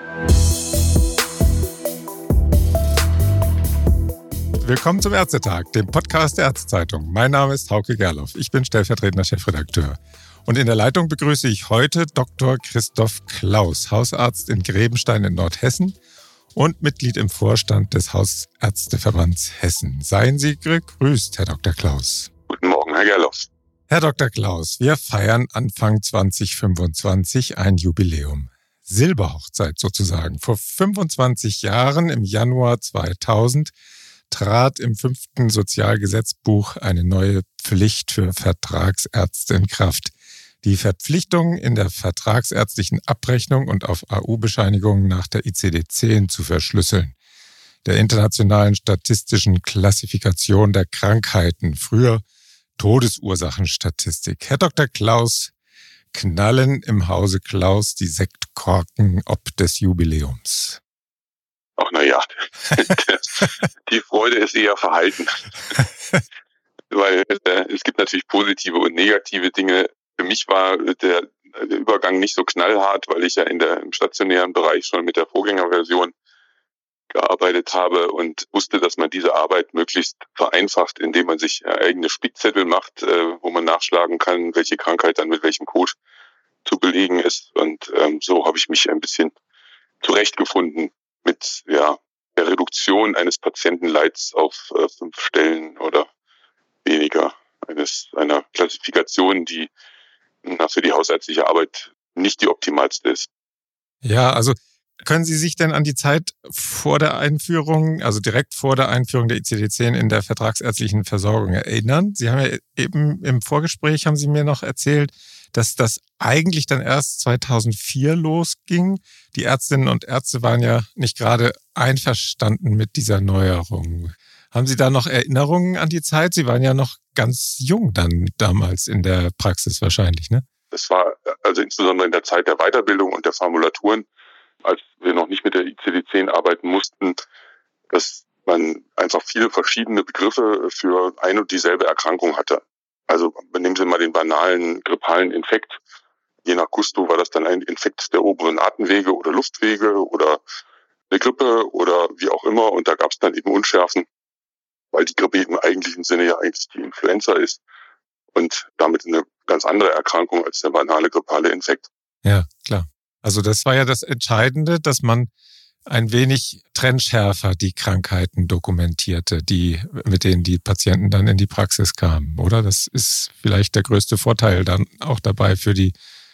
Willkommen zum Ärztetag, dem Podcast der Ärztezeitung. Mein Name ist Hauke Gerloff. Ich bin stellvertretender Chefredakteur. Und in der Leitung begrüße ich heute Dr. Christoph Klaus, Hausarzt in Grebenstein in Nordhessen und Mitglied im Vorstand des Hausärzteverbands Hessen. Seien Sie gegrüßt, Herr Dr. Klaus. Guten Morgen, Herr Gerloff. Herr Dr. Klaus, wir feiern Anfang 2025 ein Jubiläum. Silberhochzeit sozusagen. Vor 25 Jahren, im Januar 2000, trat im 5. Sozialgesetzbuch eine neue Pflicht für Vertragsärzte in Kraft. Die Verpflichtung, in der vertragsärztlichen Abrechnung und auf AU-Bescheinigungen nach der ICD-10 zu verschlüsseln. Der internationalen statistischen Klassifikation der Krankheiten, früher Todesursachenstatistik. Herr Dr. Klaus, knallen im Hause Klaus die Sektkorken ob des Jubiläums? Ach na ja, die Freude ist eher verhalten, weil es gibt natürlich positive und negative Dinge. Für mich war der Übergang nicht so knallhart, weil ich ja im stationären Bereich schon mit der Vorgängerversion gearbeitet habe und wusste, dass man diese Arbeit möglichst vereinfacht, indem man sich eigene Spickzettel macht, wo man nachschlagen kann, welche Krankheit dann mit welchem Code zu belegen ist. Und so habe ich mich ein bisschen zurechtgefunden mit der Reduktion eines Patientenleids auf 5 Stellen oder weniger, einer Klassifikation, die für die hausärztliche Arbeit nicht die optimalste ist. Ja, also können Sie sich denn an die Zeit vor der Einführung, also direkt vor der Einführung der ICD-10 in der vertragsärztlichen Versorgung erinnern? Sie haben ja eben im Vorgespräch, haben Sie mir noch erzählt, dass das eigentlich dann erst 2004 losging. Die Ärztinnen und Ärzte waren ja nicht gerade einverstanden mit dieser Neuerung. Haben Sie da noch Erinnerungen an die Zeit? Sie waren ja noch ganz jung dann damals in der Praxis wahrscheinlich, ne? Das war also insbesondere in der Zeit der Weiterbildung und der Formulaturen, als wir noch nicht mit der ICD-10 arbeiten mussten, dass man einfach viele verschiedene Begriffe für ein und dieselbe Erkrankung hatte. Also nehmen Sie mal den banalen grippalen Infekt. Je nach Gusto war das dann ein Infekt der oberen Atemwege oder Luftwege oder eine Grippe oder wie auch immer. Und da gab es dann eben Unschärfen, weil die Grippe im eigentlichen Sinne ja eigentlich die Influenza ist und damit eine ganz andere Erkrankung als der banale grippale Infekt. Ja, klar. Also das war ja das Entscheidende, dass man ein wenig trennschärfer die Krankheiten dokumentierte, mit denen die Patienten dann in die Praxis kamen, oder? Das ist vielleicht der größte Vorteil dann auch dabei für die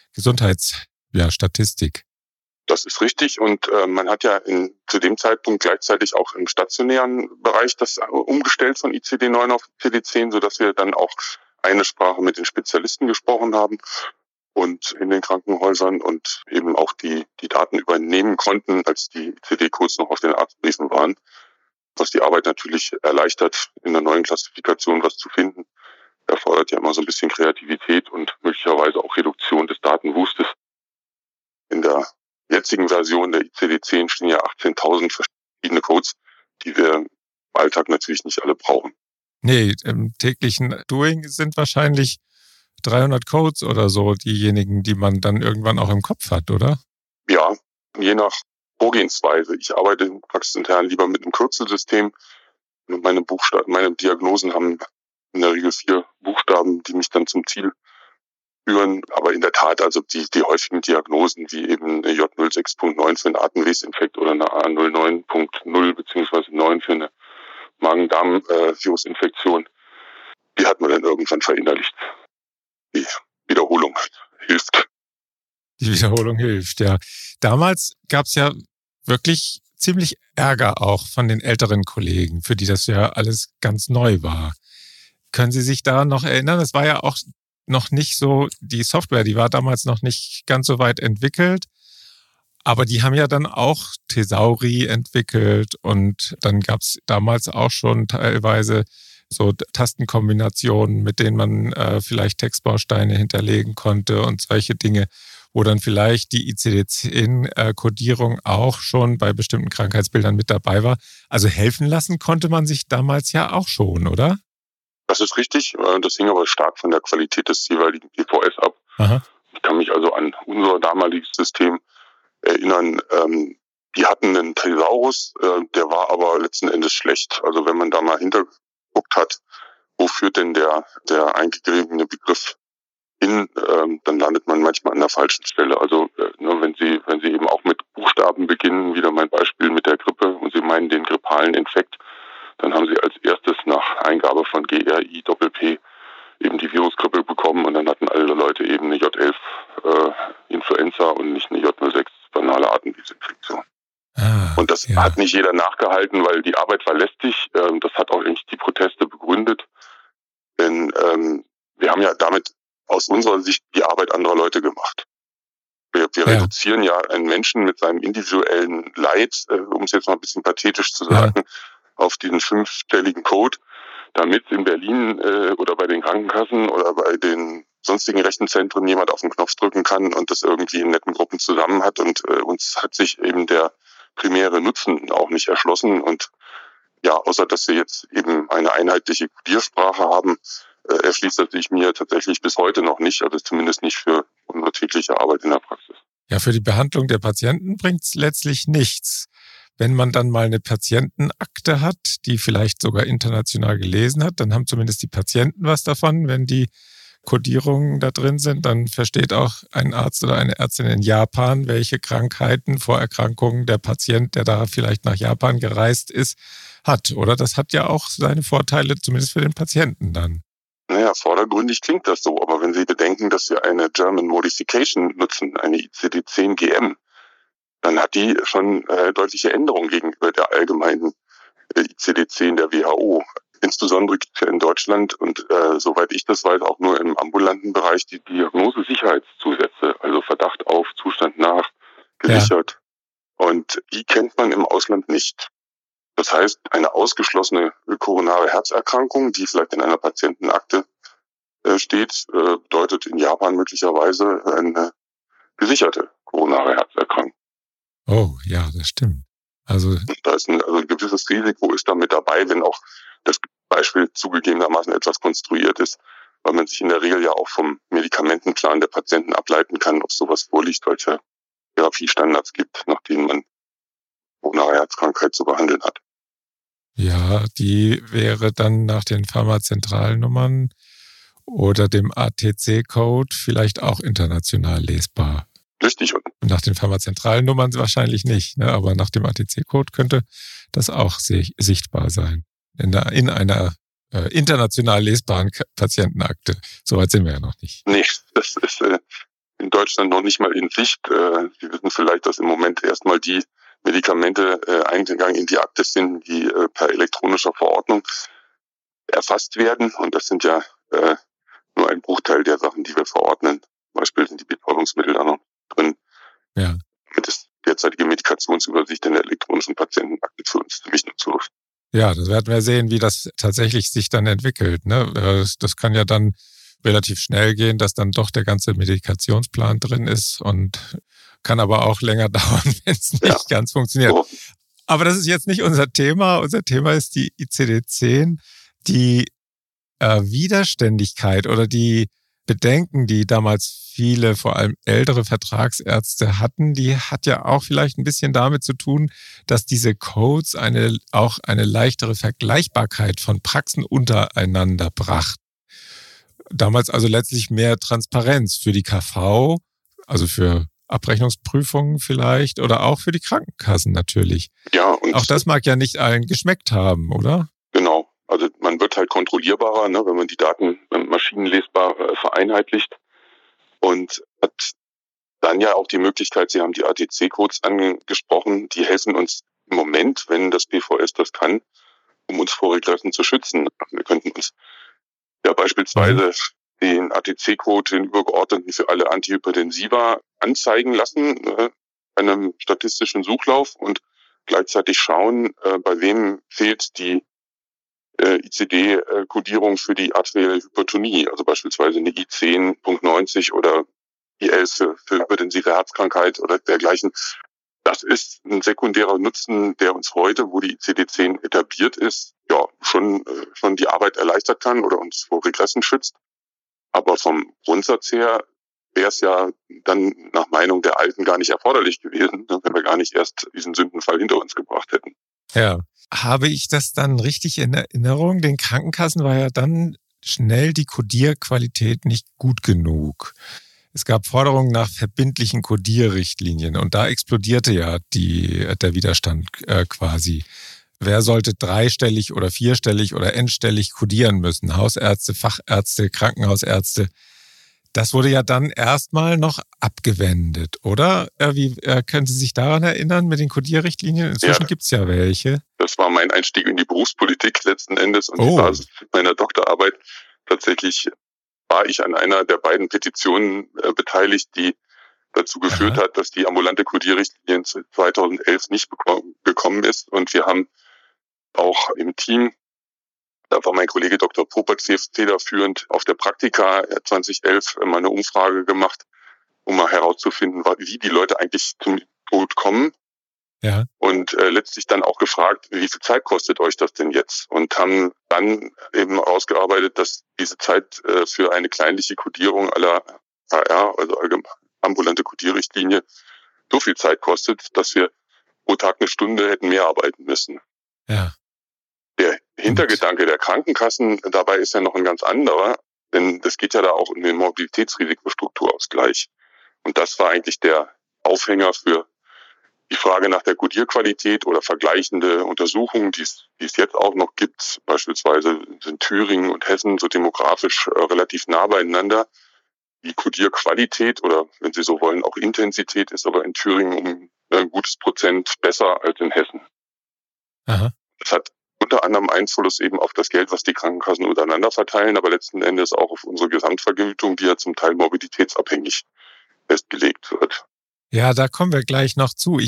Gesundheitsstatistik. Das ist richtig und man hat ja zu dem Zeitpunkt gleichzeitig auch im stationären Bereich das umgestellt von ICD-9 auf ICD-10, sodass wir dann auch eine Sprache mit den Spezialisten gesprochen haben und in den Krankenhäusern und eben auch die Daten übernehmen konnten, als die ICD-Codes noch auf den Arztbriefen waren, was die Arbeit natürlich erleichtert, in der neuen Klassifikation was zu finden. Erfordert ja immer so ein bisschen Kreativität und möglicherweise auch Reduktion des Datenwustes. In der jetzigen Version der ICD-10 stehen ja 18.000 verschiedene Codes, die wir im Alltag natürlich nicht alle brauchen. Nee, im täglichen Doing sind wahrscheinlich 300 Codes oder so diejenigen, die man dann irgendwann auch im Kopf hat, oder? Ja, je nach Vorgehensweise. Ich arbeite praxisintern lieber mit einem Kürzelsystem. Und meine Diagnosen haben in der Regel 4 Buchstaben, die mich dann zum Ziel führen. Aber in der Tat, also die häufigen Diagnosen, wie eben eine J06.9 für einen Atemwegsinfekt oder eine A09.0 bzw. 9 für eine Magen-Darm-Virusinfektion, die hat man dann irgendwann verinnerlicht. Die Wiederholung hilft. Die Wiederholung hilft, ja. Damals gab es ja wirklich ziemlich Ärger auch von den älteren Kollegen, für die das ja alles ganz neu war. Können Sie sich daran noch erinnern? Es war ja auch noch nicht so, die Software, die war damals noch nicht ganz so weit entwickelt. Aber die haben ja dann auch Thesauri entwickelt und dann gab es damals auch schon teilweise so Tastenkombinationen, mit denen man vielleicht Textbausteine hinterlegen konnte und solche Dinge, wo dann vielleicht die ICD-10-Kodierung auch schon bei bestimmten Krankheitsbildern mit dabei war. Also helfen lassen konnte man sich damals ja auch schon, oder? Das ist richtig. Das hing aber stark von der Qualität des jeweiligen EVS ab. Aha. Ich kann mich also an unser damaliges System erinnern. Die hatten einen Thesaurus, der war aber letzten Endes schlecht. Also wenn man da mal hinterguckt hat, wo führt denn der eingegebene Begriff hin, dann landet man manchmal an der falschen Stelle. Also wenn Sie eben auch mit Buchstaben beginnen, wieder mein Beispiel mit der Grippe, und Sie meinen den grippalen Infekt, dann haben Sie als erstes nach Eingabe von GRI-Doppel-P eben die Virusgrippe bekommen, und dann hatten alle Leute eben eine J11 Influenza und nicht eine J06 banale Atemwegsinfektion. Und das hat nicht jeder nachgehalten, weil die Arbeit war lästig. Das hat auch eigentlich die Proteste begründet. Denn wir haben ja damit aus unserer Sicht die Arbeit anderer Leute gemacht. Wir reduzieren ja einen Menschen mit seinem individuellen Leid, um es jetzt mal ein bisschen pathetisch zu sagen, auf diesen 5-stelligen Code, damit in Berlin oder bei den Krankenkassen oder bei den sonstigen Rechenzentren jemand auf den Knopf drücken kann und das irgendwie in netten Gruppen zusammen hat. Und uns hat sich eben der primäre Nutzen auch nicht erschlossen. Und ja, außer dass wir jetzt eben eine einheitliche Codiersprache haben, erschließt das sich mir tatsächlich bis heute noch nicht, also zumindest nicht für unsere tägliche Arbeit in der Praxis. Ja, für die Behandlung der Patienten bringt es letztlich nichts. Wenn man dann mal eine Patientenakte hat, die vielleicht sogar international gelesen hat, dann haben zumindest die Patienten was davon. Wenn die Kodierungen da drin sind, dann versteht auch ein Arzt oder eine Ärztin in Japan, welche Krankheiten, Vorerkrankungen der Patient, der da vielleicht nach Japan gereist ist, hat. Oder das hat ja auch seine Vorteile, zumindest für den Patienten dann. Naja, vordergründig klingt das so, aber wenn Sie bedenken, dass wir eine German Modification nutzen, eine ICD-10 GM, dann hat die schon deutliche Änderungen gegenüber der allgemeinen ICD-10 der WHO. Insbesondere gibt es ja in Deutschland und soweit ich das weiß, auch nur im ambulanten Bereich die Diagnose-Sicherheitszusätze, also Verdacht auf, Zustand nach, gesichert. Ja. Und die kennt man im Ausland nicht. Das heißt, eine ausgeschlossene koronare Herzerkrankung, die vielleicht in einer Patientenakte steht, bedeutet in Japan möglicherweise eine gesicherte koronare Herzerkrankung. Oh, ja, das stimmt. Also da ist ein gewisses Risiko ist da mit dabei, wenn auch das Beispiel zugegebenermaßen etwas konstruiert ist, weil man sich in der Regel ja auch vom Medikamentenplan der Patienten ableiten kann, ob sowas vorliegt, welche Therapiestandards gibt, nach denen man koronare Herzkrankheit zu behandeln hat. Ja, die wäre dann nach den Pharmazentralnummern oder dem ATC-Code vielleicht auch international lesbar. Richtig. Und nach den Pharmazentralnummern wahrscheinlich nicht, ne? Aber nach dem ATC-Code könnte das auch sichtbar sein. In einer international lesbaren Patientenakte. Soweit sind wir ja noch nicht. Nee, das ist in Deutschland noch nicht mal in Sicht. Sie wissen vielleicht, dass im Moment erstmal die Medikamente Eingang in die Akte sind, die per elektronischer Verordnung erfasst werden. Und das sind ja nur ein Bruchteil der Sachen, die wir verordnen. Zum Beispiel sind die Betäubungsmittel da noch drin. Ja. Damit ist derzeitige Medikationsübersicht in der elektronischen Patientenakte für uns ziemlich nutzlos. Ja, das werden wir sehen, wie das tatsächlich sich dann entwickelt. Ne? Das kann ja dann relativ schnell gehen, dass dann doch der ganze Medikationsplan drin ist und kann aber auch länger dauern, wenn es nicht ganz funktioniert. Oh. Aber das ist jetzt nicht unser Thema. Unser Thema ist die ICD-10. Die Widerständigkeit oder die Bedenken, die damals viele, vor allem ältere Vertragsärzte hatten, die hat ja auch vielleicht ein bisschen damit zu tun, dass diese Codes auch eine leichtere Vergleichbarkeit von Praxen untereinander brachten. Damals also letztlich mehr Transparenz für die KV, also für Abrechnungsprüfungen vielleicht oder auch für die Krankenkassen natürlich. Ja, und auch das mag ja nicht allen geschmeckt haben, oder? Genau. Also man wird halt kontrollierbarer, ne, wenn man die Daten maschinenlesbar vereinheitlicht und hat dann ja auch die Möglichkeit, Sie haben die ATC-Codes angesprochen, die helfen uns im Moment, wenn das BVS das kann, um uns vor Regressen zu schützen. Wir könnten uns ja beispielsweise den ATC-Code, den übergeordneten für alle Antihypertensiva anzeigen lassen, einem statistischen Suchlauf und gleichzeitig schauen, bei wem fehlt die ICD-Kodierung für die arterielle Hypertonie, also beispielsweise eine I10.90 oder I11 für hypertensive Herzkrankheit oder dergleichen. Das ist ein sekundärer Nutzen, der uns heute, wo die ICD-10 etabliert ist, ja schon die Arbeit erleichtern kann oder uns vor Regressen schützt. Aber vom Grundsatz her wäre es ja dann nach Meinung der Alten gar nicht erforderlich gewesen, wenn wir gar nicht erst diesen Sündenfall hinter uns gebracht hätten. Ja. Habe ich das dann richtig in Erinnerung? Den Krankenkassen war ja dann schnell die Codierqualität nicht gut genug. Es gab Forderungen nach verbindlichen Codierrichtlinien und da explodierte ja der Widerstand quasi. Wer sollte dreistellig oder vierstellig oder n-stellig codieren müssen? Hausärzte, Fachärzte, Krankenhausärzte. Das wurde ja dann erstmal noch abgewendet, oder? Können Sie sich daran erinnern mit den Codierrichtlinien? Inzwischen gibt's ja welche. Das war mein Einstieg in die Berufspolitik letzten Endes und die Basis meiner Doktorarbeit. Tatsächlich war ich an einer der beiden Petitionen beteiligt, die dazu geführt hat, dass die ambulante Codierrichtlinie 2011 nicht gekommen ist. Und wir haben auch im Team, da war mein Kollege Dr. Popert federführend, auf der Praktika 2011 mal eine Umfrage gemacht, um mal herauszufinden, wie die Leute eigentlich zum Tod kommen. Ja. Und letztlich dann auch gefragt, wie viel Zeit kostet euch das denn jetzt? Und haben dann eben ausgearbeitet, dass diese Zeit für eine kleinliche Codierung aller AR, also ambulante Codierrichtlinie, so viel Zeit kostet, dass wir pro Tag eine Stunde hätten mehr arbeiten müssen. Ja. Der Hintergedanke der Krankenkassen dabei ist ja noch ein ganz anderer, denn es geht ja da auch um den Mobilitätsrisikostrukturausgleich. Und das war eigentlich der Aufhänger für die Frage nach der Codierqualität oder vergleichende Untersuchungen, die es jetzt auch noch gibt. Beispielsweise sind Thüringen und Hessen so demografisch relativ nah beieinander. Die Codierqualität oder, wenn Sie so wollen, auch Intensität ist aber in Thüringen um ein gutes Prozent besser als in Hessen. Aha. Das hat unter anderem Einfluss eben auf das Geld, was die Krankenkassen untereinander verteilen, aber letzten Endes auch auf unsere Gesamtvergütung, die ja zum Teil mobilitätsabhängig festgelegt wird. Ja, da kommen wir gleich noch zu.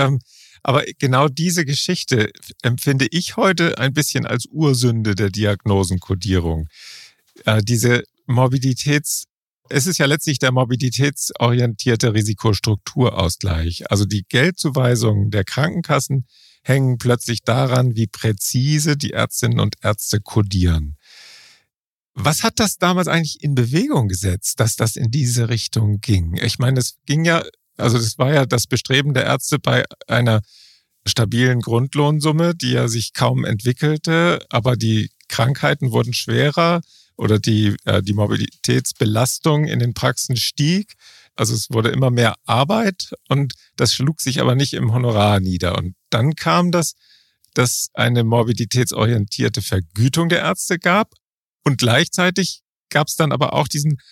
Aber genau diese Geschichte empfinde ich heute ein bisschen als Ursünde der Diagnosenkodierung. Es ist ja letztlich der mobilitätsorientierte Risikostrukturausgleich. Also die Geldzuweisungen der Krankenkassen hängen plötzlich daran, wie präzise die Ärztinnen und Ärzte kodieren. Was hat das damals eigentlich in Bewegung gesetzt, dass das in diese Richtung ging? Ich meine, das war ja das Bestreben der Ärzte bei einer stabilen Grundlohnsumme, die ja sich kaum entwickelte, aber die Krankheiten wurden schwerer oder die Mobilitätsbelastung in den Praxen stieg. Also es wurde immer mehr Arbeit und das schlug sich aber nicht im Honorar nieder. Und dann kam dass eine mobilitätsorientierte Vergütung der Ärzte gab und gleichzeitig gab es dann aber auch diesen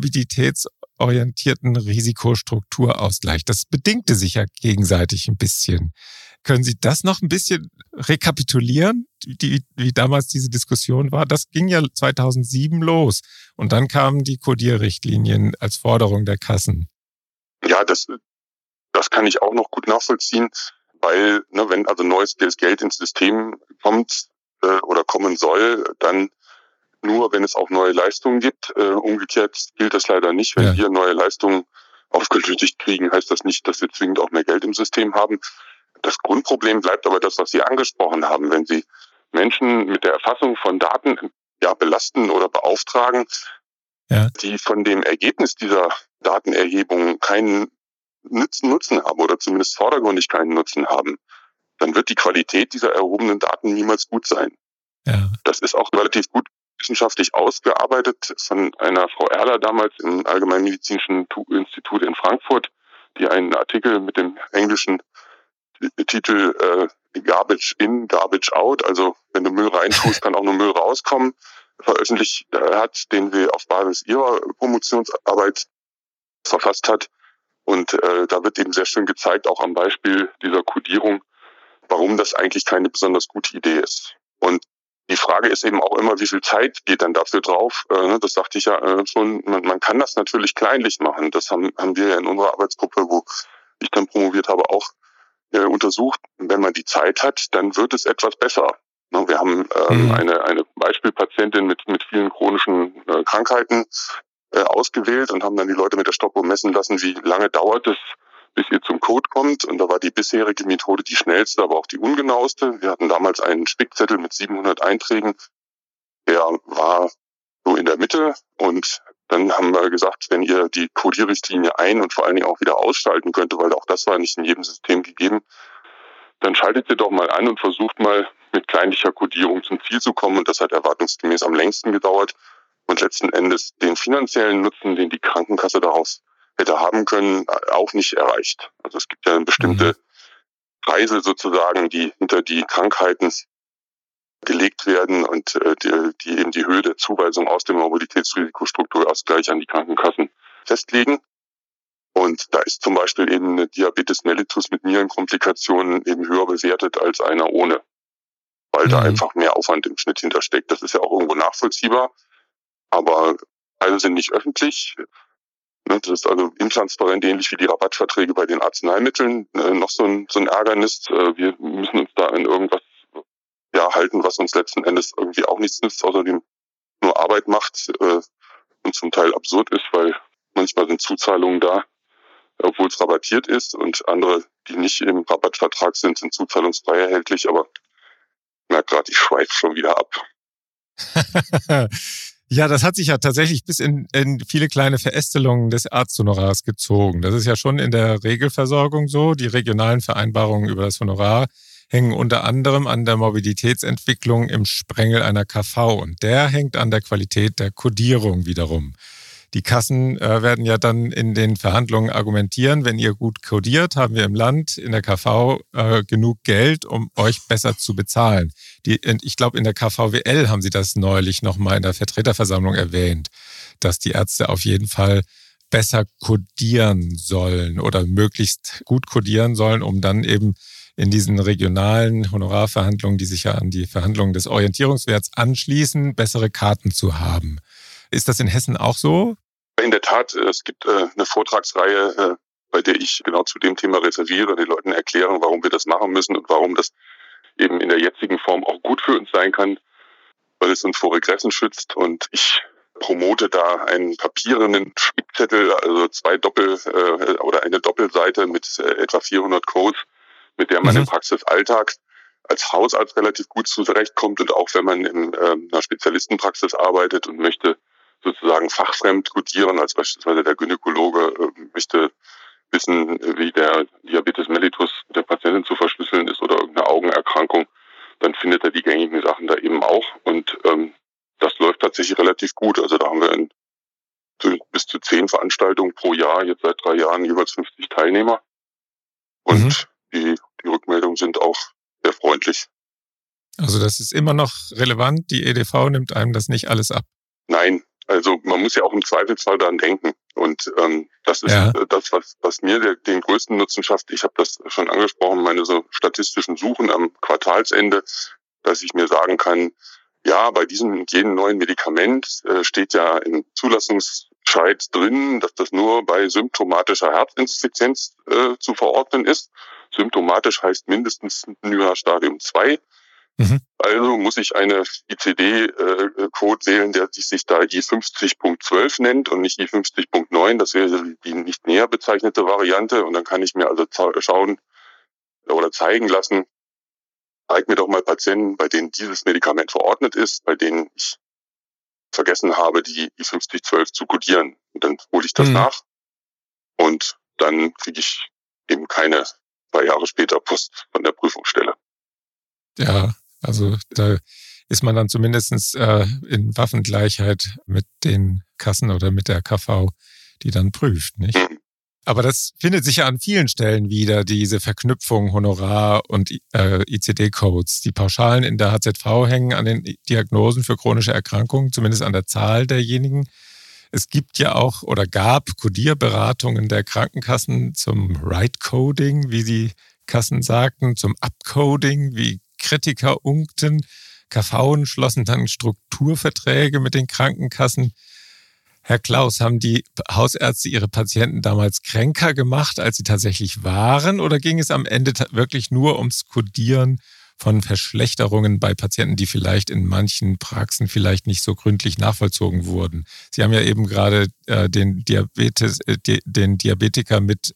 mobilitätsorientierten Risikostrukturausgleich. Das bedingte sich ja gegenseitig ein bisschen. Können Sie das noch ein bisschen rekapitulieren, wie damals diese Diskussion war? Das ging ja 2007 los und dann kamen die Codierrichtlinien als Forderung der Kassen. Ja, das kann ich auch noch gut nachvollziehen, weil wenn also neues Geld ins System kommt oder kommen soll, dann nur, wenn es auch neue Leistungen gibt. Umgekehrt gilt das leider nicht. Wenn wir neue Leistungen aufgelöst kriegen, heißt das nicht, dass wir zwingend auch mehr Geld im System haben. Das Grundproblem bleibt aber das, was Sie angesprochen haben. Wenn Sie Menschen mit der Erfassung von Daten belasten oder beauftragen, die von dem Ergebnis dieser Datenerhebung keinen Nutzen haben oder zumindest vordergründig keinen Nutzen haben, dann wird die Qualität dieser erhobenen Daten niemals gut sein. Ja. Das ist auch relativ gut wissenschaftlich ausgearbeitet von einer Frau Erler damals im Allgemeinmedizinischen Institut in Frankfurt, die einen Artikel mit dem englischen Titel Garbage in, Garbage out, also wenn du Müll reintust, kann auch nur Müll rauskommen, veröffentlicht hat, den sie auf Basis ihrer Promotionsarbeit verfasst hat. Und da wird eben sehr schön gezeigt, auch am Beispiel dieser Codierung, warum das eigentlich keine besonders gute Idee ist. Und die Frage ist eben auch immer, wie viel Zeit geht dann dafür drauf? Das sagte ich ja schon, man kann das natürlich kleinlich machen. Das haben wir ja in unserer Arbeitsgruppe, wo ich dann promoviert habe, auch untersucht. Wenn man die Zeit hat, dann wird es etwas besser. Wir haben eine Beispielpatientin mit vielen chronischen Krankheiten ausgewählt und haben dann die Leute mit der Stoppuhr messen lassen, wie lange dauert es, bis ihr zum Code kommt. Und da war die bisherige Methode die schnellste, aber auch die ungenaueste. Wir hatten damals einen Spickzettel mit 700 Einträgen. Der war so in der Mitte und Dann haben wir gesagt, wenn ihr die Codierrichtlinie ein- und vor allen Dingen auch wieder ausschalten könnte, weil auch das war nicht in jedem System gegeben, dann schaltet ihr doch mal an und versucht mal mit kleinlicher Codierung zum Ziel zu kommen. Und das hat erwartungsgemäß am längsten gedauert und letzten Endes den finanziellen Nutzen, den die Krankenkasse daraus hätte haben können, auch nicht erreicht. Also es gibt ja bestimmte Preise sozusagen, die hinter die Krankheiten gelegt werden und die eben die Höhe der Zuweisung aus dem Mobilitätsrisikostrukturausgleich an die Krankenkassen festlegen. Und da ist zum Beispiel eben eine Diabetes mellitus mit Nierenkomplikationen eben höher bewertet als einer ohne, weil da einfach mehr Aufwand im Schnitt hintersteckt. Das ist ja auch irgendwo nachvollziehbar, aber Preise sind nicht öffentlich. Das ist also intransparent, ähnlich wie die Rabattverträge bei den Arzneimitteln. Noch so ein Ärgernis. Wir müssen uns da in irgendwas halten, was uns letzten Endes irgendwie auch nichts nützt, außerdem nur Arbeit macht und zum Teil absurd ist, weil manchmal sind Zuzahlungen da, obwohl es rabattiert ist, und andere, die nicht im Rabattvertrag sind, sind zuzahlungsfrei erhältlich, aber gerade, ich schweife schon wieder ab. Ja, das hat sich ja tatsächlich bis in viele kleine Verästelungen des Arzthonorars gezogen. Das ist ja schon in der Regelversorgung so. Die regionalen Vereinbarungen über das Honorar hängen unter anderem an der Mobilitätsentwicklung im Sprengel einer KV. Und der hängt an der Qualität der Codierung wiederum. Die Kassen werden ja dann in den Verhandlungen argumentieren, wenn ihr gut codiert, haben wir im Land in der KV genug Geld, um euch besser zu bezahlen. Ich glaube, in der KVWL haben sie das neulich nochmal in der Vertreterversammlung erwähnt, dass die Ärzte auf jeden Fall besser codieren sollen oder möglichst gut codieren sollen, um dann eben in diesen regionalen Honorarverhandlungen, die sich ja an die Verhandlungen des Orientierungswerts anschließen, bessere Karten zu haben. Ist das in Hessen auch so? In der Tat, es gibt eine Vortragsreihe, bei der ich genau zu dem Thema referiere, den Leuten erkläre, warum wir das machen müssen und warum das eben in der jetzigen Form auch gut für uns sein kann, weil es uns vor Regressen schützt. Und ich promote da einen papierenden Spickzettel, also oder eine Doppelseite mit etwa 400 Codes, mit der man im Praxisalltag als Hausarzt relativ gut zurechtkommt und auch wenn man in einer Spezialistenpraxis arbeitet und möchte sozusagen fachfremd codieren, als beispielsweise der Gynäkologe möchte wissen, wie der Diabetes mellitus der Patientin zu verschlüsseln ist oder irgendeine Augenerkrankung, dann findet er die gängigen Sachen da eben auch. Und das läuft tatsächlich relativ gut. Also da haben wir bis zu 10 Veranstaltungen pro Jahr, jetzt seit 3 Jahren jeweils 50 Teilnehmer. Und die Rückmeldungen sind auch sehr freundlich. Also das ist immer noch relevant. Die EDV nimmt einem das nicht alles ab. Nein, also man muss ja auch im Zweifelsfall daran denken. Und das ist das, was mir den größten Nutzen schafft. Ich habe das schon angesprochen, meine so statistischen Suchen am Quartalsende, dass ich mir sagen kann, ja, bei diesem und jenem neuen Medikament steht ja im Zulassungsscheid drin, dass das nur bei symptomatischer Herzinsuffizienz zu verordnen ist. Symptomatisch heißt mindestens NYHA Stadium 2. Also muss ich eine ICD-Code wählen, der sich da I50.12 nennt und nicht I50.9. Das wäre die nicht näher bezeichnete Variante. Und dann kann ich mir also schauen oder zeigen lassen, zeig mir doch mal Patienten, bei denen dieses Medikament verordnet ist, bei denen ich vergessen habe, die I5012 zu codieren. Und dann hole ich das nach und dann kriege ich eben keine 2 Jahre später Post von der Prüfungsstelle. Ja, also da ist man dann zumindest in Waffengleichheit mit den Kassen oder mit der KV, die dann prüft, nicht? Aber das findet sich ja an vielen Stellen wieder, diese Verknüpfung Honorar und ICD-Codes. Die Pauschalen in der HZV hängen an den Diagnosen für chronische Erkrankungen, zumindest an der Zahl derjenigen. Es gibt ja auch oder gab Codierberatungen der Krankenkassen zum Right-Coding, wie die Kassen sagten, zum Upcoding, wie Kritiker unkten. KV schlossen dann Strukturverträge mit den Krankenkassen. Herr Klaus, haben die Hausärzte ihre Patienten damals kränker gemacht, als sie tatsächlich waren? Oder ging es am Ende wirklich nur ums Codieren von Verschlechterungen bei Patienten, die vielleicht in manchen Praxen vielleicht nicht so gründlich nachvollzogen wurden? Sie haben ja eben gerade den Diabetiker mit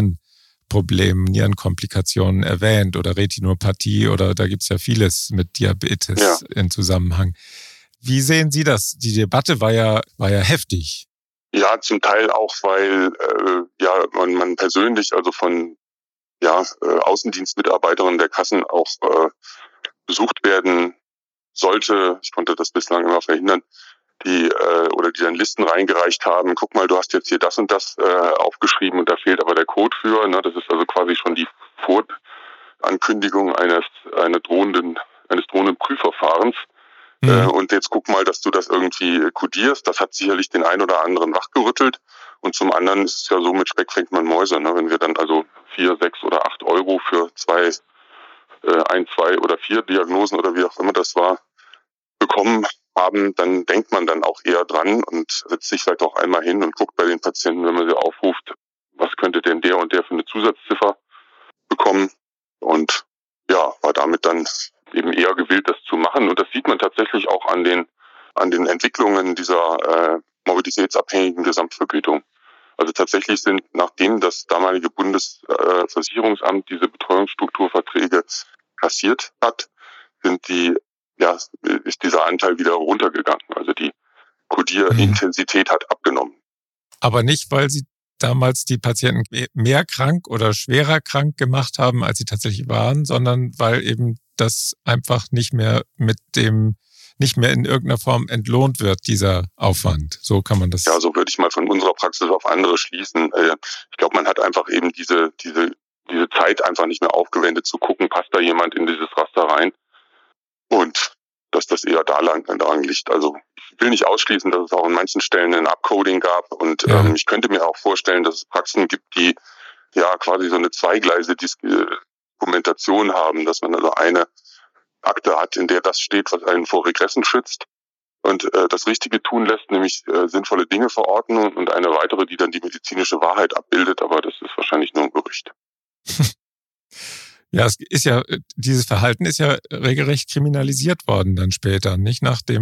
Nierenkomplikationen erwähnt oder Retinopathie oder da gibt es ja vieles mit Diabetes in Zusammenhang. Wie sehen Sie das? Die Debatte war ja heftig. Ja, zum Teil auch, weil man persönlich, also von Außendienstmitarbeiterinnen der Kassen auch besucht werden sollte. Ich konnte das bislang immer verhindern, die dann Listen reingereicht haben. Guck mal, du hast jetzt hier das und das aufgeschrieben und da fehlt aber der Code für. Ne? Das ist also quasi schon die Vorankündigung eines drohenden Prüfverfahrens. Und jetzt guck mal, dass du das irgendwie kodierst. Das hat sicherlich den einen oder anderen wachgerüttelt. Und zum anderen ist es ja so, mit Speck fängt man Mäuse. Ne? Wenn wir dann also 4, 6 oder 8 Euro für 2, 1, 2 oder 4 Diagnosen oder wie auch immer das war, bekommen haben, dann denkt man dann auch eher dran und setzt sich vielleicht auch einmal hin und guckt bei den Patienten, wenn man sie aufruft, was könnte denn der und der für eine Zusatzziffer bekommen. Und ja, war damit dann eben eher gewillt, das zu machen. Und das sieht man tatsächlich auch an den Entwicklungen dieser mobilitätsabhängigen Gesamtvergütung. Also tatsächlich sind, nachdem das damalige Bundesversicherungsamt diese Betreuungsstrukturverträge kassiert hat, ist dieser Anteil wieder runtergegangen. Also die Kodierintensität hat abgenommen. Aber nicht, weil sie damals die Patienten mehr krank oder schwerer krank gemacht haben, als sie tatsächlich waren, sondern weil eben das einfach nicht mehr in irgendeiner Form entlohnt wird, dieser Aufwand. So kann man das. Ja, so würde ich mal von unserer Praxis auf andere schließen. Ich glaube, man hat einfach eben diese Zeit einfach nicht mehr aufgewendet zu gucken, passt da jemand in dieses Raster rein? Und dass das eher daran liegt. Also ich will nicht ausschließen, dass es auch in manchen Stellen ein Upcoding gab. Und ich könnte mir auch vorstellen, dass es Praxen gibt, die ja quasi so eine zweigleisige Dokumentation haben, dass man also eine Akte hat, in der das steht, was einen vor Regressen schützt und das Richtige tun lässt, nämlich sinnvolle Dinge verorten, und eine weitere, die dann die medizinische Wahrheit abbildet. Aber das ist wahrscheinlich nur ein Gerücht. Ja, dieses Verhalten ist ja regelrecht kriminalisiert worden dann später, nicht? Nachdem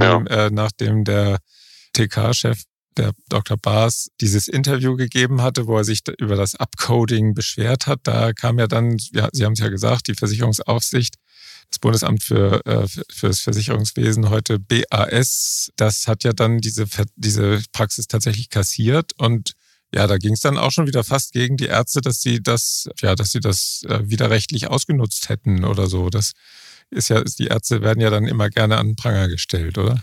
der TK-Chef, der Dr. Baas, dieses Interview gegeben hatte, wo er sich über das Upcoding beschwert hat, da kam ja dann, Sie haben es ja gesagt, die Versicherungsaufsicht, das Bundesamt für das Versicherungswesen, heute BAS, das hat ja dann diese Praxis tatsächlich kassiert, und ja, da ging es dann auch schon wieder fast gegen die Ärzte, dass sie das widerrechtlich ausgenutzt hätten oder so. Das ist ja, die Ärzte werden ja dann immer gerne an den Pranger gestellt, oder?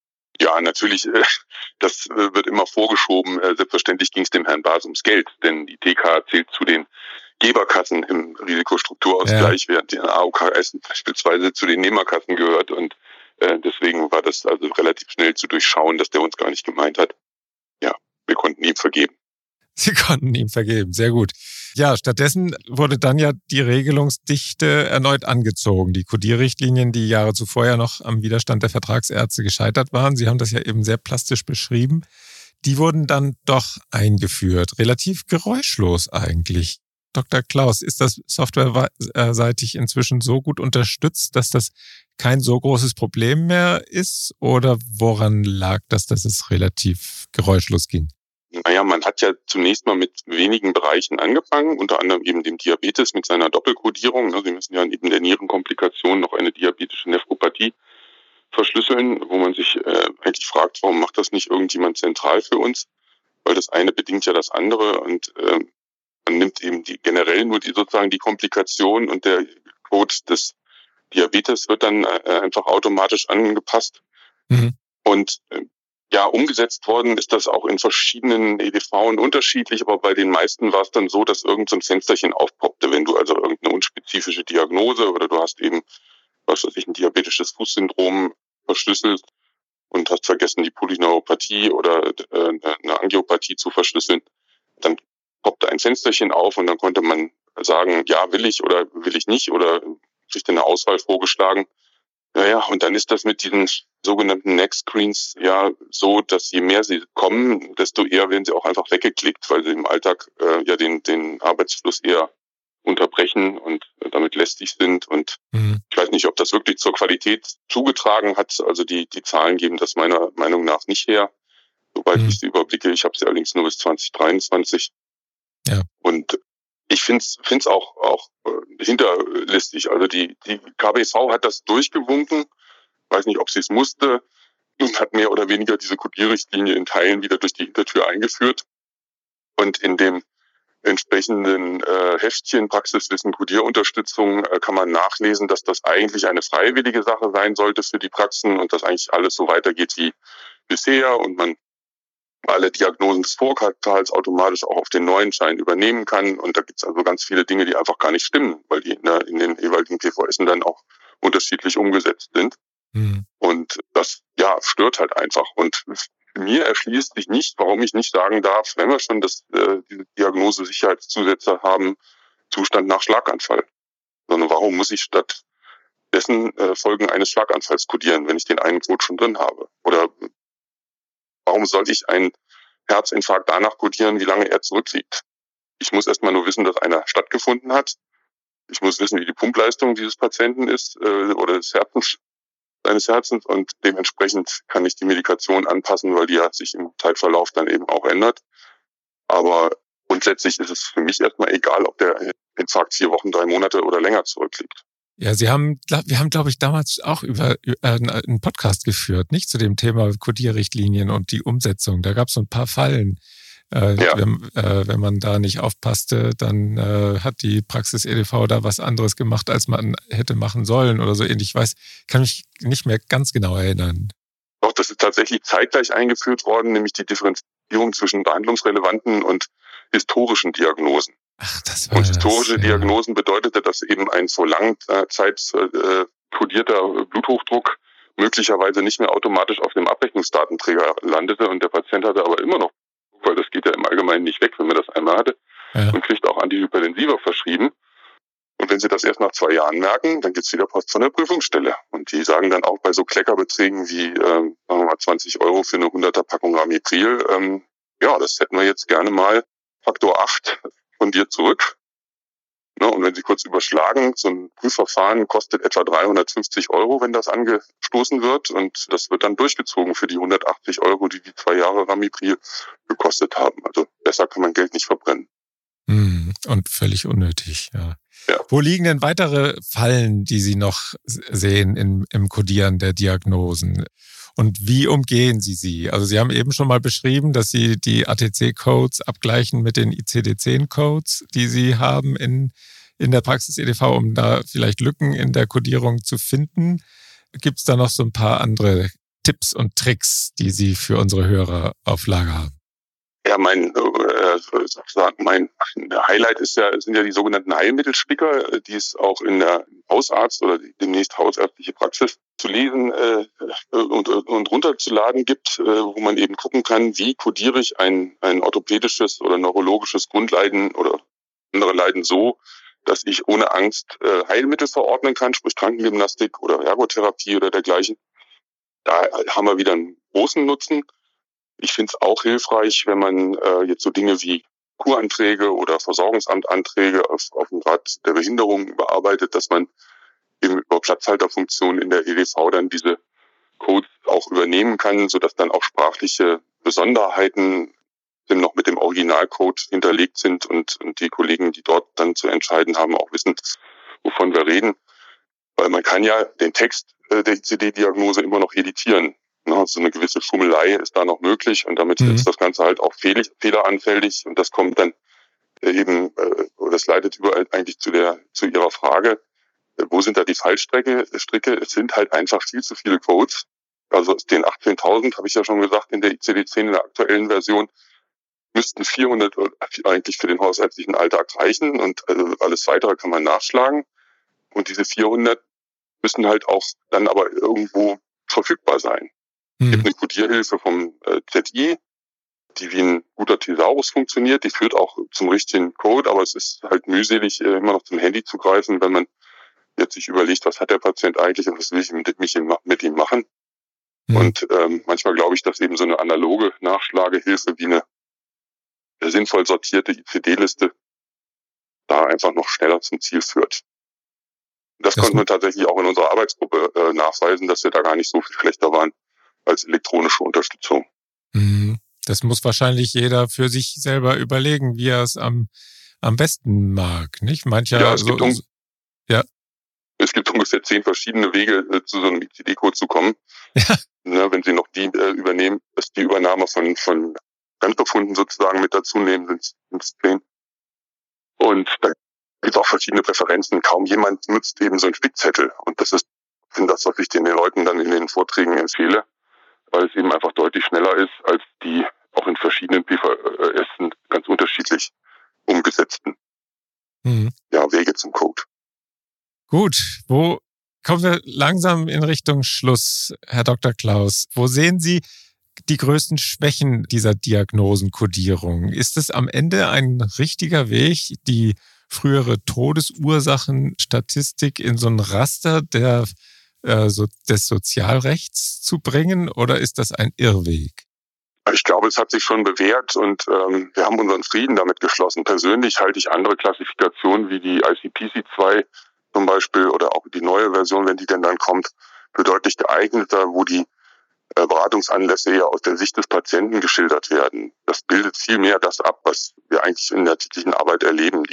Ja, natürlich, das wird immer vorgeschoben. Selbstverständlich ging es dem Herrn Baas ums Geld, denn die TK zählt zu den Geberkassen im Risikostrukturausgleich, während die AOKS beispielsweise zu den Nehmerkassen gehört. Und deswegen war das also relativ schnell zu durchschauen, dass der uns gar nicht gemeint hat. Ja, wir konnten ihm vergeben. Sie konnten ihm vergeben, sehr gut. Ja, stattdessen wurde dann ja die Regelungsdichte erneut angezogen. Die Kodierrichtlinien, die Jahre zuvor ja noch am Widerstand der Vertragsärzte gescheitert waren, Sie haben das ja eben sehr plastisch beschrieben, die wurden dann doch eingeführt. Relativ geräuschlos eigentlich. Dr. Klaus, ist das softwareseitig inzwischen so gut unterstützt, dass das kein so großes Problem mehr ist? Oder woran lag das, dass es relativ geräuschlos ging? Naja, man hat ja zunächst mal mit wenigen Bereichen angefangen, unter anderem eben dem Diabetes mit seiner Doppelkodierung. Sie müssen ja neben der Nierenkomplikation noch eine diabetische Nephropathie verschlüsseln, wo man sich eigentlich fragt, warum macht das nicht irgendjemand zentral für uns? Weil das eine bedingt ja das andere, und man nimmt eben generell nur die Komplikation, und der Code des Diabetes wird dann einfach automatisch angepasst. Mhm. Und umgesetzt worden ist das auch in verschiedenen EDVen unterschiedlich, aber bei den meisten war es dann so, dass irgend so ein Fensterchen aufpoppte, wenn du also irgendeine unspezifische Diagnose oder du hast eben, ein diabetisches Fußsyndrom verschlüsselt und hast vergessen, die Polyneuropathie oder eine Angiopathie zu verschlüsseln, dann poppte ein Fensterchen auf und dann konnte man sagen, ja, will ich oder will ich nicht, oder kriegt eine Auswahl vorgeschlagen. Naja, und dann ist das mit diesen sogenannten Next-Screens ja so, dass je mehr sie kommen, desto eher werden sie auch einfach weggeklickt, weil sie im Alltag den Arbeitsfluss eher unterbrechen und damit lästig sind. Und ich weiß nicht, ob das wirklich zur Qualität zugetragen hat. Also die Zahlen geben das meiner Meinung nach nicht her, sobald ich sie überblicke. Ich habe sie allerdings nur bis 2023. Ja. Und ich find's auch hinterlistig. Also die KBV hat das durchgewunken. Weiß nicht, ob sie es musste. und hat mehr oder weniger diese Codierrichtlinie in Teilen wieder durch die Hintertür eingeführt. Und in dem entsprechenden Heftchen Praxiswissen Codierunterstützung kann man nachlesen, dass das eigentlich eine freiwillige Sache sein sollte für die Praxen und dass eigentlich alles so weitergeht wie bisher und man alle Diagnosen des Vorquartals automatisch auch auf den neuen Schein übernehmen kann. Und da gibt es also ganz viele Dinge, die einfach gar nicht stimmen, weil die in den jeweiligen PVSen dann auch unterschiedlich umgesetzt sind. Und das stört halt einfach. Und mir erschließt sich nicht, warum ich nicht sagen darf, wenn wir schon diese Diagnose-Sicherheitszusätze haben, Zustand nach Schlaganfall. Sondern warum muss ich stattdessen Folgen eines Schlaganfalls kodieren, wenn ich den einen Code schon drin habe? Oder warum sollte ich einen Herzinfarkt danach kodieren, wie lange er zurückliegt? Ich muss erstmal nur wissen, dass einer stattgefunden hat. Ich muss wissen, wie die Pumpleistung dieses Patienten ist oder seines Herzens und dementsprechend kann ich die Medikation anpassen, weil die ja sich im Zeitverlauf dann eben auch ändert. Aber grundsätzlich ist es für mich erstmal egal, ob der Infarkt 4 Wochen, 3 Monate oder länger zurückliegt. Ja, wir haben, glaube ich, damals auch über einen Podcast geführt, nicht zu dem Thema Codierrichtlinien und die Umsetzung. Da gab es so ein paar Fallen. Wenn man da nicht aufpasste, dann hat die Praxis EDV da was anderes gemacht, als man hätte machen sollen oder so ähnlich. Kann mich nicht mehr ganz genau erinnern. Doch, das ist tatsächlich zeitgleich eingeführt worden, nämlich die Differenzierung zwischen behandlungsrelevanten und historischen Diagnosen. Ach, das war und historische Diagnosen bedeutete, dass eben ein vor langer Zeit kodierter Bluthochdruck möglicherweise nicht mehr automatisch auf dem Abrechnungsdatenträger landete und der Patient hatte aber immer noch, weil das geht ja im Allgemeinen nicht weg, wenn man das einmal hatte, und kriegt auch Antihypertensiva verschrieben. Und wenn Sie das erst nach 2 Jahren merken, dann gibt's wieder Post von der Prüfungsstelle. Und die sagen dann auch bei so Kleckerbeträgen wie sagen wir mal 20 € für eine 100er Packung Ramipril, das hätten wir jetzt gerne mal Faktor 8 von dir zurück. Und wenn Sie kurz überschlagen, so ein Prüfverfahren kostet etwa 350 €, wenn das angestoßen wird. Und das wird dann durchgezogen für die 180 €, die 2 Jahre Ramipril gekostet haben. Also besser kann man Geld nicht verbrennen. Und völlig unnötig, ja. Wo liegen denn weitere Fallen, die Sie noch sehen im Codieren der Diagnosen? Und wie umgehen Sie sie? Also Sie haben eben schon mal beschrieben, dass Sie die ATC-Codes abgleichen mit den ICD-10-Codes, die Sie haben in der Praxis EDV, um da vielleicht Lücken in der Codierung zu finden. Gibt es da noch so ein paar andere Tipps und Tricks, die Sie für unsere Hörer auf Lager haben? Ja, mein Highlight sind ja die sogenannten Heilmittelspicker, die es auch in der Hausarzt- oder demnächst hausärztliche Praxis zu lesen und runterzuladen gibt, wo man eben gucken kann, wie kodiere ich ein orthopädisches oder neurologisches Grundleiden oder andere Leiden so, dass ich ohne Angst Heilmittel verordnen kann, sprich Krankengymnastik oder Ergotherapie oder dergleichen. Da haben wir wieder einen großen Nutzen. Ich finde es auch hilfreich, wenn man jetzt so Dinge wie Kuranträge oder Versorgungsamtanträge auf den Grad der Behinderung überarbeitet, dass man eben über Platzhalterfunktionen in der EDV dann diese Codes auch übernehmen kann, sodass dann auch sprachliche Besonderheiten noch mit dem Originalcode hinterlegt sind und die Kollegen, die dort dann zu entscheiden haben, auch wissen, wovon wir reden. Weil man kann ja den Text der ICD-Diagnose immer noch editieren. Also eine gewisse Schummelei ist da noch möglich und damit ist das Ganze halt auch fehleranfällig und das kommt dann eben, das leitet überall eigentlich zu Ihrer Frage, wo sind da die Fallstricke? Es sind halt einfach viel zu viele Codes. Also aus den 18.000, habe ich ja schon gesagt, in der ICD-10 in der aktuellen Version, müssten 400 eigentlich für den hausärztlichen Alltag reichen und alles Weitere kann man nachschlagen. Und diese 400 müssen halt auch dann aber irgendwo verfügbar sein. Es gibt eine Codierhilfe vom ZI, die wie ein guter Thesaurus funktioniert. Die führt auch zum richtigen Code, aber es ist halt mühselig, immer noch zum Handy zu greifen, wenn man jetzt sich überlegt, was hat der Patient eigentlich und was will ich mit ihm machen. Und manchmal glaube ich, dass eben so eine analoge Nachschlagehilfe wie eine sinnvoll sortierte ICD-Liste da einfach noch schneller zum Ziel führt. Das konnten wir tatsächlich auch in unserer Arbeitsgruppe nachweisen, dass wir da gar nicht so viel schlechter waren als elektronische Unterstützung. Das muss wahrscheinlich jeder für sich selber überlegen, wie er es am besten mag, nicht? Es Es gibt ungefähr 10 verschiedene Wege, zu so einem ICD-Code zu kommen. Ja. Wenn Sie noch die übernehmen, dass die Übernahme von Fremdbefunden sozusagen mit dazu nehmen, sind es 10. Und da gibt es auch verschiedene Präferenzen. Kaum jemand nutzt eben so einen Spickzettel. Und das ist das, was ich den Leuten dann in den Vorträgen empfehle, weil es eben einfach deutlich schneller ist als die auch in verschiedenen PVS ganz unterschiedlich umgesetzten Wege zum Code. Gut, wo kommen wir langsam in Richtung Schluss, Herr Dr. Klaus? Wo sehen Sie die größten Schwächen dieser Diagnosenkodierung? Ist es am Ende ein richtiger Weg, die frühere Todesursachenstatistik in so ein Raster des Sozialrechts zu bringen, oder ist das ein Irrweg? Ich glaube, es hat sich schon bewährt und wir haben unseren Frieden damit geschlossen. Persönlich halte ich andere Klassifikationen wie die ICPC-2 zum Beispiel oder auch die neue Version, wenn die denn dann kommt, für deutlich geeigneter, wo die Beratungsanlässe ja aus der Sicht des Patienten geschildert werden. Das bildet viel mehr das ab, was wir eigentlich in der täglichen Arbeit erleben.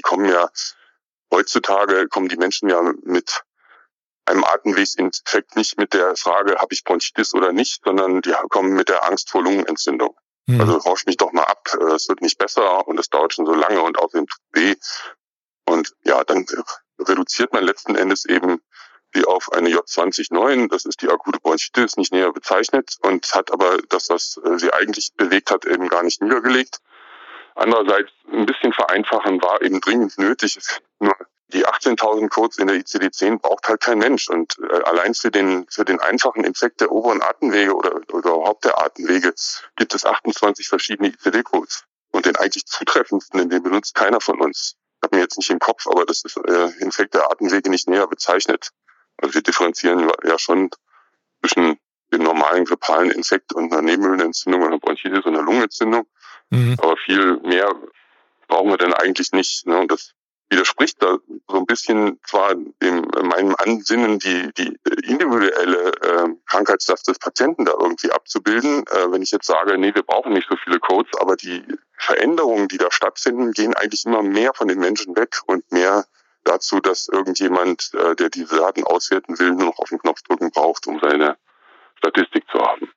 Heutzutage kommen die Menschen ja mit einem Atemwegsinfekt nicht mit der Frage, habe ich Bronchitis oder nicht, sondern die kommen mit der Angst vor Lungenentzündung. Also rausch mich doch mal ab, es wird nicht besser und es dauert schon so lange und außerdem tut weh. Und ja, dann reduziert man letzten Endes eben die auf eine J20-9, das ist die akute Bronchitis, nicht näher bezeichnet und hat aber das, was sie eigentlich bewegt hat, eben gar nicht niedergelegt. Andererseits ein bisschen vereinfachen war eben dringend nötig. Nur die 18.000 Codes in der ICD-10 braucht halt kein Mensch. Und allein für den einfachen Infekt der oberen Atemwege oder überhaupt der Atemwege gibt es 28 verschiedene ICD-Codes. Und den eigentlich zutreffendsten, den benutzt keiner von uns. Ich habe mir jetzt nicht im Kopf, aber das ist Infekt der Atemwege nicht näher bezeichnet. Also wir differenzieren ja schon zwischen dem normalen grippalen Infekt und einer Nebenhöhlenentzündung oder einer Bronchitis und einer Lungenentzündung. Aber viel mehr brauchen wir denn eigentlich nicht. Ne? Und das widerspricht da so ein bisschen zwar meinem Ansinnen, die individuelle Krankheitslast des Patienten da irgendwie abzubilden. Wenn ich jetzt sage, nee, wir brauchen nicht so viele Codes, aber die Veränderungen, die da stattfinden, gehen eigentlich immer mehr von den Menschen weg und mehr dazu, dass irgendjemand, der diese Daten auswerten will, nur noch auf den Knopf drücken braucht, um seine Statistik zu haben.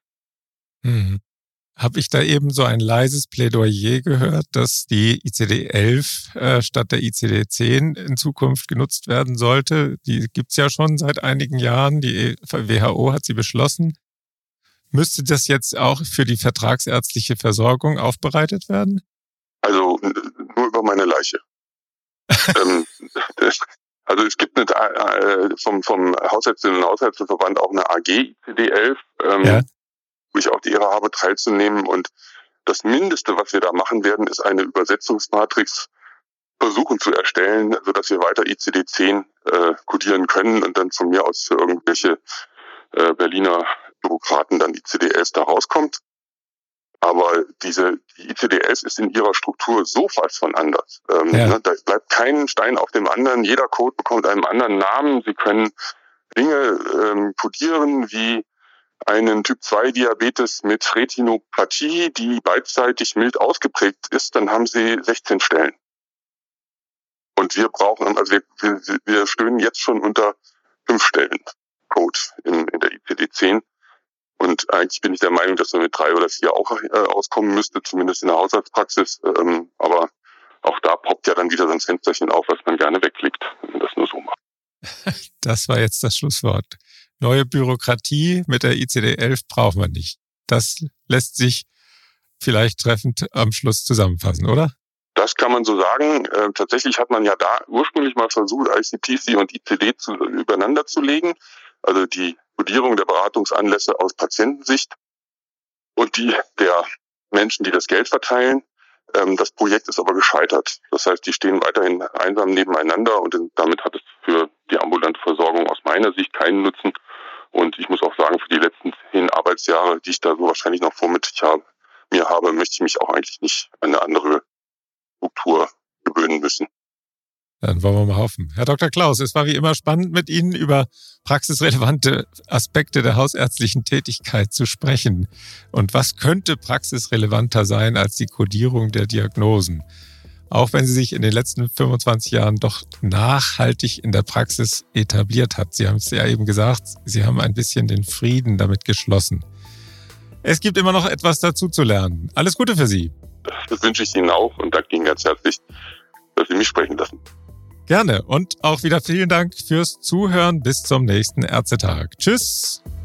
Habe ich da eben so ein leises Plädoyer gehört, dass die ICD-11 statt der ICD-10 in Zukunft genutzt werden sollte? Die gibt's ja schon seit einigen Jahren. Die WHO hat sie beschlossen. Müsste das jetzt auch für die vertragsärztliche Versorgung aufbereitet werden? Also nur über meine Leiche. Also es gibt vom Hausärztinnen- und Hausärzteverband auch eine AG ICD-11, wo ich auch die Ehre habe, teilzunehmen. Und das Mindeste, was wir da machen werden, ist eine Übersetzungsmatrix versuchen zu erstellen, sodass wir weiter ICD-10 kodieren können und dann von mir aus für irgendwelche Berliner Bürokraten dann ICD-11 da rauskommt. Aber die ICD-11 ist in ihrer Struktur so was von anders. Da bleibt kein Stein auf dem anderen. Jeder Code bekommt einen anderen Namen. Sie können Dinge kodieren wie einen Typ-2-Diabetes mit Retinopathie, die beidseitig mild ausgeprägt ist. Dann haben Sie 16 Stellen. Und wir stöhnen jetzt schon unter 5 Stellen Code in der ICD-10. Und eigentlich bin ich der Meinung, dass man mit 3 oder 4 auch auskommen müsste, zumindest in der Hausarztpraxis. Aber auch da poppt ja dann wieder so ein Fensterchen auf, was man gerne wegklickt, wenn man das nur so macht. Das war jetzt das Schlusswort. Neue Bürokratie mit der ICD-11 braucht man nicht. Das lässt sich vielleicht treffend am Schluss zusammenfassen, oder? Das kann man so sagen. Tatsächlich hat man ja da ursprünglich mal versucht, ICPC und ICD übereinander zu legen. Also die Kodierung der Beratungsanlässe aus Patientensicht und die der Menschen, die das Geld verteilen. Das Projekt ist aber gescheitert. Das heißt, die stehen weiterhin einsam nebeneinander und damit hat es für die ambulante Versorgung aus meiner Sicht keinen Nutzen. Und ich muss auch sagen, für die letzten 10 Arbeitsjahre, die ich da so wahrscheinlich noch vor mir habe, möchte ich mich auch eigentlich nicht an eine andere Struktur gewöhnen müssen. Dann wollen wir mal hoffen. Herr Dr. Klaus, es war wie immer spannend, mit Ihnen über praxisrelevante Aspekte der hausärztlichen Tätigkeit zu sprechen. Und was könnte praxisrelevanter sein als die Kodierung der Diagnosen? auch wenn sie sich in den letzten 25 Jahren doch nachhaltig in der Praxis etabliert hat. Sie haben es ja eben gesagt, Sie haben ein bisschen den Frieden damit geschlossen. Es gibt immer noch etwas dazu zu lernen. Alles Gute für Sie. Das wünsche ich Ihnen auch und danke Ihnen ganz herzlich, dass Sie mich sprechen lassen. Gerne und auch wieder vielen Dank fürs Zuhören. Bis zum nächsten Ärztetag. Tschüss.